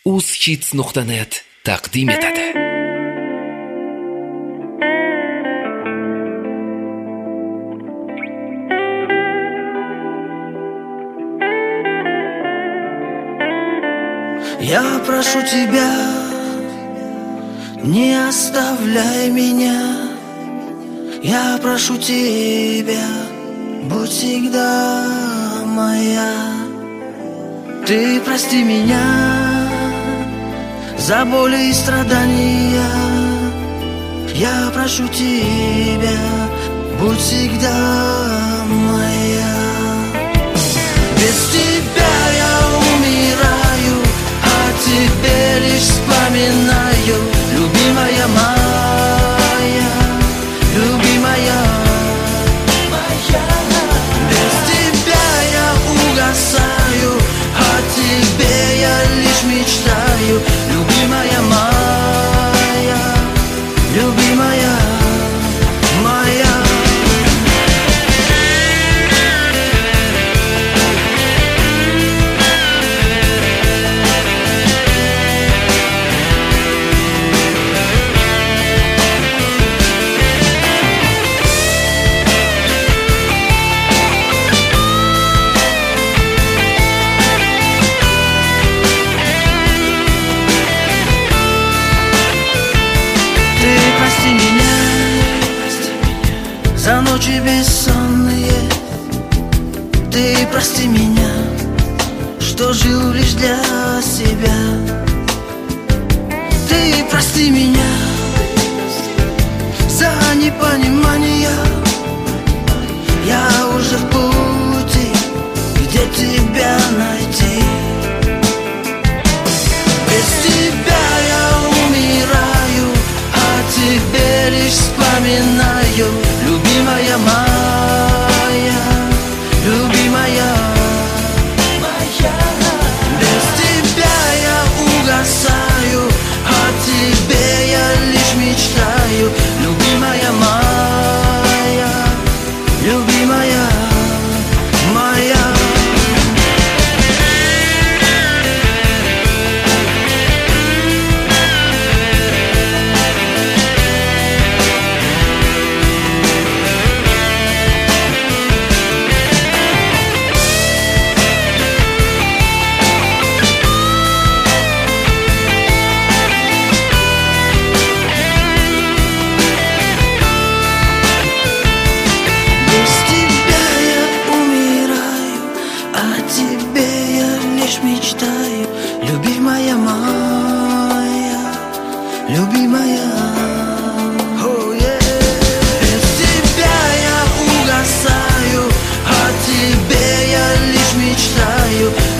uz-hits.net taqdim etadi. Я прошу тебя, не оставляй меня. Я прошу тебя, будь всегда моя. Ты прости меня за боли и страдания. Я прошу тебя, будь всегда моя. Без тебя я умираю, о тебе лишь вспоминаю, любимая моя, любимая моя. Без тебя я угасаю, о тебе я лишь мечтаю, любимая моя, любимая моя. За ночи бессонные, ты прости меня, что жил лишь для себя. Ты прости меня за непонимание. Я уже в пути, где тебя найти. Без тебя я умираю, о тебе лишь вспоминаю, любимая моя, любимая моя. Без тебя я угасаю, о тебе я лишь мечтаю, любимая моя, любимая моя. Мечтаю, любимая моя, любимая. Oh, yeah. Без тебя я угасаю, о тебе я лишь мечтаю,